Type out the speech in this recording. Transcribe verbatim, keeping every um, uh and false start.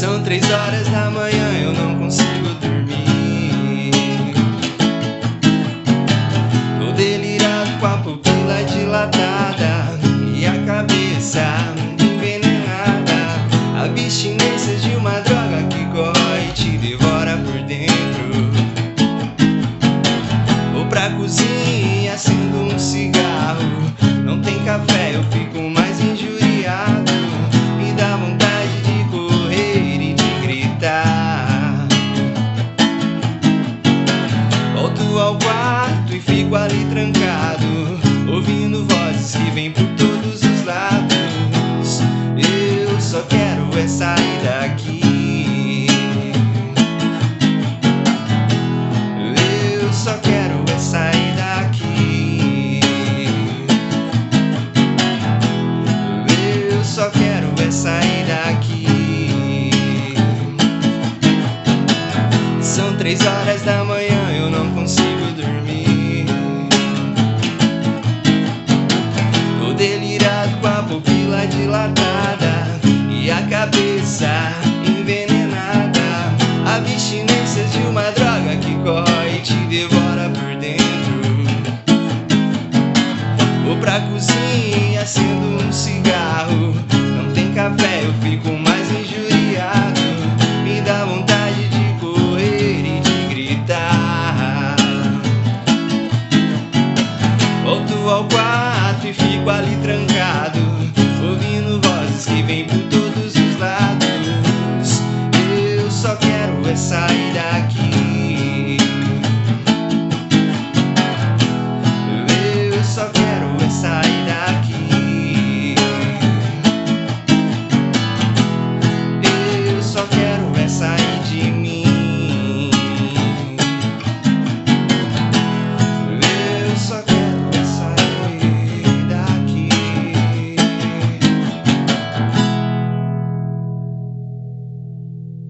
São três horas da manhã, eu não consigo dormir. Tô delirado com a pupila dilatada e a cabeça envenenada. Abstinência de uma droga que corrói e te devolve.